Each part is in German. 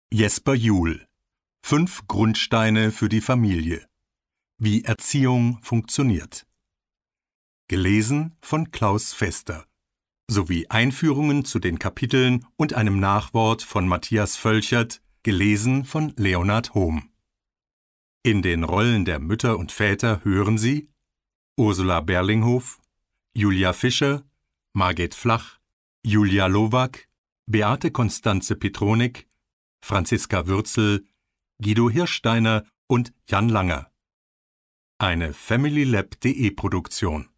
Jesper Juhl: 5 Grundsteine für die Familie. Wie Erziehung funktioniert. Gelesen von Klaus Fester. Sowie Einführungen zu den Kapiteln und einem Nachwort von Matthias Völchert, gelesen von Leonhard Hohm. In den Rollen der Mütter und Väter hören Sie Ursula Berlinghof, Julia Fischer, Margit Flach, Julia Lowak, Beate Constanze Petronik, Franziska Würzel, Guido Hirsteiner und Jan Langer. Eine FamilyLab.de Produktion.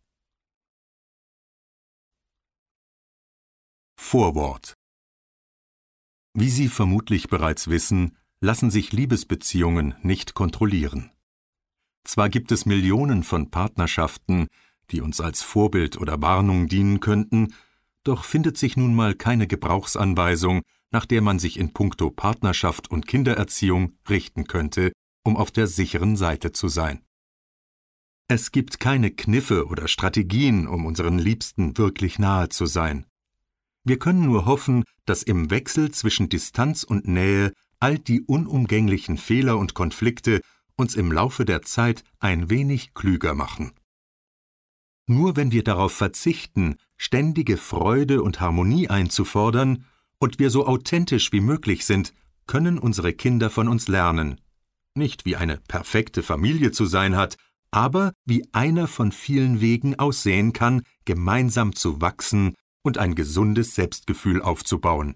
Vorwort. Wie Sie vermutlich bereits wissen, lassen sich Liebesbeziehungen nicht kontrollieren. Zwar gibt es Millionen von Partnerschaften, die uns als Vorbild oder Warnung dienen könnten, doch findet sich nun mal keine Gebrauchsanweisung, nach der man sich in puncto Partnerschaft und Kindererziehung richten könnte, um auf der sicheren Seite zu sein. Es gibt keine Kniffe oder Strategien, um unseren Liebsten wirklich nahe zu sein. Wir können nur hoffen, dass im Wechsel zwischen Distanz und Nähe all die unumgänglichen Fehler und Konflikte uns im Laufe der Zeit ein wenig klüger machen. Nur wenn wir darauf verzichten, ständige Freude und Harmonie einzufordern, und wir so authentisch wie möglich sind, können unsere Kinder von uns lernen. Nicht wie eine perfekte Familie zu sein hat, aber wie einer von vielen Wegen aussehen kann, gemeinsam zu wachsen und ein gesundes Selbstgefühl aufzubauen.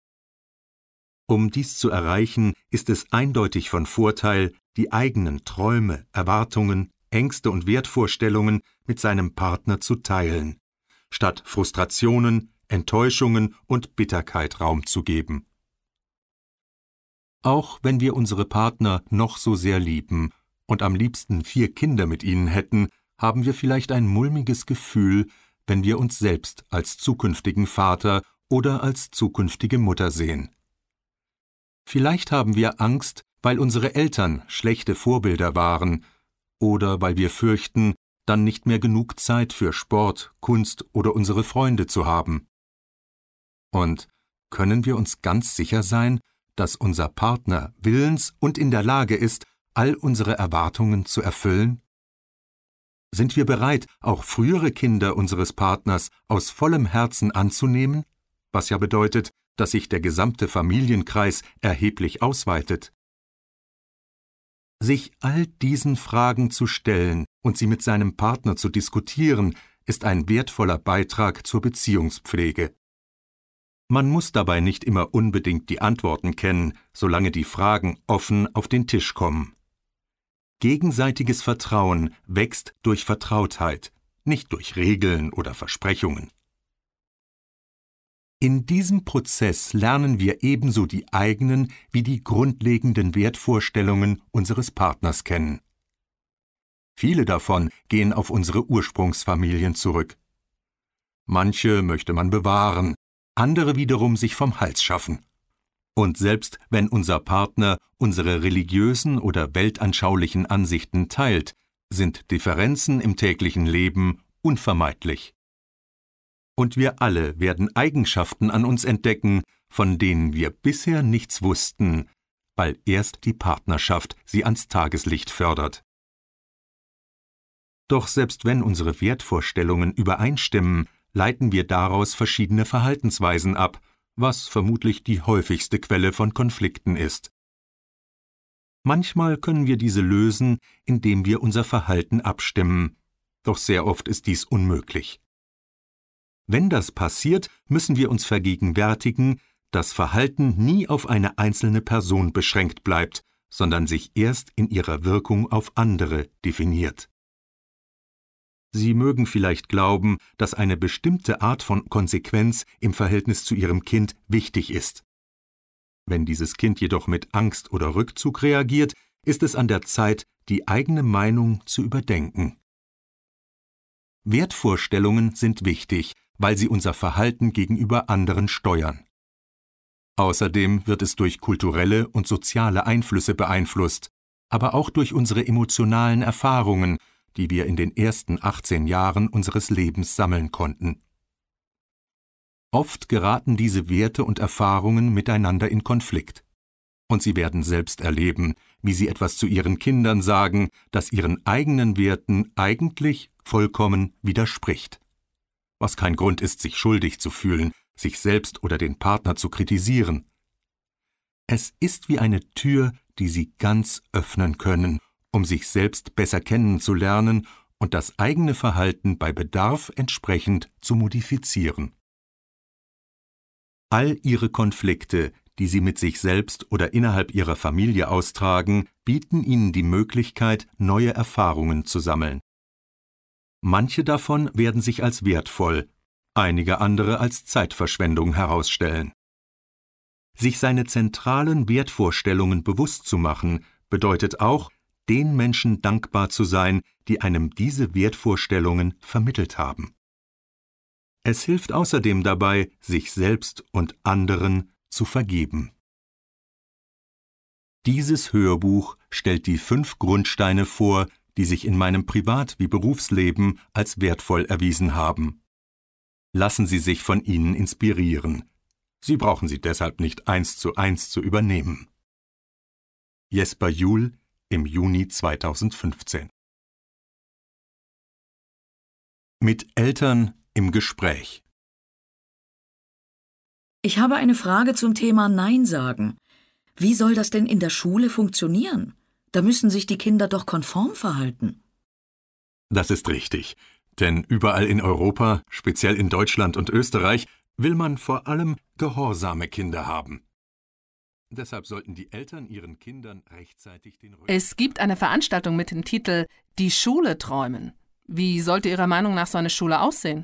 Um dies zu erreichen, ist es eindeutig von Vorteil, die eigenen Träume, Erwartungen, Ängste und Wertvorstellungen mit seinem Partner zu teilen, statt Frustrationen, Enttäuschungen und Bitterkeit Raum zu geben. Auch wenn wir unsere Partner noch so sehr lieben und am liebsten 4 Kinder mit ihnen hätten, haben wir vielleicht ein mulmiges Gefühl, wenn wir uns selbst als zukünftigen Vater oder als zukünftige Mutter sehen. Vielleicht haben wir Angst, weil unsere Eltern schlechte Vorbilder waren oder weil wir fürchten, dann nicht mehr genug Zeit für Sport, Kunst oder unsere Freunde zu haben. Und können wir uns ganz sicher sein, dass unser Partner willens und in der Lage ist, all unsere Erwartungen zu erfüllen? Sind wir bereit, auch frühere Kinder unseres Partners aus vollem Herzen anzunehmen, was ja bedeutet, dass sich der gesamte Familienkreis erheblich ausweitet? Sich all diesen Fragen zu stellen und sie mit seinem Partner zu diskutieren, ist ein wertvoller Beitrag zur Beziehungspflege. Man muss dabei nicht immer unbedingt die Antworten kennen, solange die Fragen offen auf den Tisch kommen. Gegenseitiges Vertrauen wächst durch Vertrautheit, nicht durch Regeln oder Versprechungen. In diesem Prozess lernen wir ebenso die eigenen wie die grundlegenden Wertvorstellungen unseres Partners kennen. Viele davon gehen auf unsere Ursprungsfamilien zurück. Manche möchte man bewahren, andere wiederum sich vom Hals schaffen. Und selbst wenn unser Partner unsere religiösen oder weltanschaulichen Ansichten teilt, sind Differenzen im täglichen Leben unvermeidlich. Und wir alle werden Eigenschaften an uns entdecken, von denen wir bisher nichts wussten, weil erst die Partnerschaft sie ans Tageslicht fördert. Doch selbst wenn unsere Wertvorstellungen übereinstimmen, leiten wir daraus verschiedene Verhaltensweisen ab, was vermutlich die häufigste Quelle von Konflikten ist. Manchmal können wir diese lösen, indem wir unser Verhalten abstimmen, doch sehr oft ist dies unmöglich. Wenn das passiert, müssen wir uns vergegenwärtigen, dass Verhalten nie auf eine einzelne Person beschränkt bleibt, sondern sich erst in ihrer Wirkung auf andere definiert. Sie mögen vielleicht glauben, dass eine bestimmte Art von Konsequenz im Verhältnis zu Ihrem Kind wichtig ist. Wenn dieses Kind jedoch mit Angst oder Rückzug reagiert, ist es an der Zeit, die eigene Meinung zu überdenken. Wertvorstellungen sind wichtig, weil sie unser Verhalten gegenüber anderen steuern. Außerdem wird es durch kulturelle und soziale Einflüsse beeinflusst, aber auch durch unsere emotionalen Erfahrungen, die wir in den ersten 18 Jahren unseres Lebens sammeln konnten. Oft geraten diese Werte und Erfahrungen miteinander in Konflikt. und Sie werden selbst erleben, wie Sie etwas zu Ihren Kindern sagen, das Ihren eigenen Werten eigentlich vollkommen widerspricht. Was kein Grund ist, sich schuldig zu fühlen, sich selbst oder den Partner zu kritisieren. Es ist wie eine Tür, die Sie ganz öffnen können, um sich selbst besser kennenzulernen und das eigene Verhalten bei Bedarf entsprechend zu modifizieren. All Ihre Konflikte, die Sie mit sich selbst oder innerhalb Ihrer Familie austragen, bieten Ihnen die Möglichkeit, neue Erfahrungen zu sammeln. Manche davon werden sich als wertvoll, einige andere als Zeitverschwendung herausstellen. Sich seine zentralen Wertvorstellungen bewusst zu machen, bedeutet auch, den Menschen dankbar zu sein, die einem diese Wertvorstellungen vermittelt haben. Es hilft außerdem dabei, sich selbst und anderen zu vergeben. Dieses Hörbuch stellt die 5 Grundsteine vor, die sich in meinem Privat- wie Berufsleben als wertvoll erwiesen haben. Lassen Sie sich von ihnen inspirieren. Sie brauchen sie deshalb nicht 1:1 zu übernehmen. Jesper Juhl im Juni 2015. Mit Eltern im Gespräch. Ich habe eine Frage zum Thema Nein sagen. Wie soll das denn in der Schule funktionieren? Da müssen sich die Kinder doch konform verhalten. Das ist richtig, denn überall in Europa, speziell in Deutschland und Österreich, will man vor allem gehorsame Kinder haben. Deshalb sollten die Eltern ihren Kindern rechtzeitig den Rücken... Es gibt eine Veranstaltung mit dem Titel »Die Schule träumen«. Wie sollte Ihrer Meinung nach so eine Schule aussehen?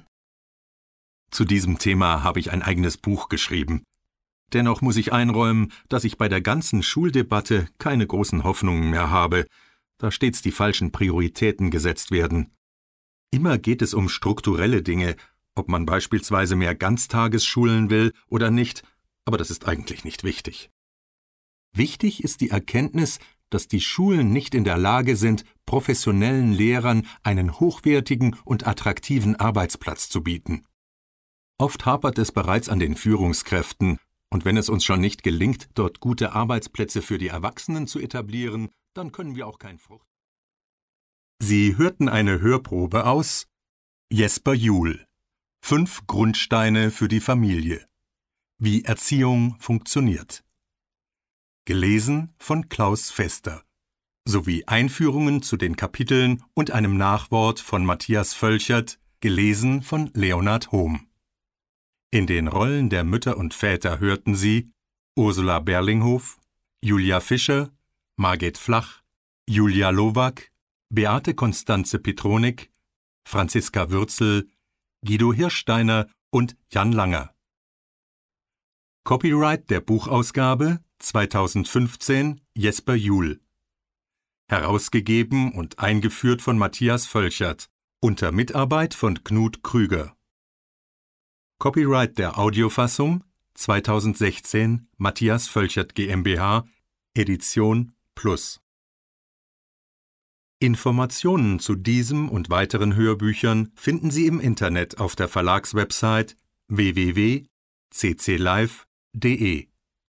Zu diesem Thema habe ich ein eigenes Buch geschrieben. Dennoch muss ich einräumen, dass ich bei der ganzen Schuldebatte keine großen Hoffnungen mehr habe, da stets die falschen Prioritäten gesetzt werden. Immer geht es um strukturelle Dinge, ob man beispielsweise mehr Ganztagesschulen will oder nicht, aber das ist eigentlich nicht wichtig. Wichtig ist die Erkenntnis, dass die Schulen nicht in der Lage sind, professionellen Lehrern einen hochwertigen und attraktiven Arbeitsplatz zu bieten. Oft hapert es bereits an den Führungskräften, und wenn es uns schon nicht gelingt, dort gute Arbeitsplätze für die Erwachsenen zu etablieren, dann können wir auch kein Frucht. Sie hörten eine Hörprobe aus Jesper Juhl. 5 Grundsteine für die Familie. Wie Erziehung funktioniert. Gelesen von Klaus Fester. Sowie Einführungen zu den Kapiteln und einem Nachwort von Matthias Völchert, gelesen von Leonhard Hohm. In den Rollen der Mütter und Väter hörten Sie Ursula Berlinghof, Julia Fischer, Margit Flach, Julia Lowak, Beate Constanze Petronik, Franziska Würzel, Guido Hirsteiner und Jan Langer. Copyright der Buchausgabe 2015 Jesper Juhl. Herausgegeben und eingeführt von Matthias Völchert, unter Mitarbeit von Knut Krüger. Copyright der Audiofassung 2016 Matthias Völchert GmbH, Edition Plus. Informationen zu diesem und weiteren Hörbüchern finden Sie im Internet auf der Verlagswebsite www.cclive.de.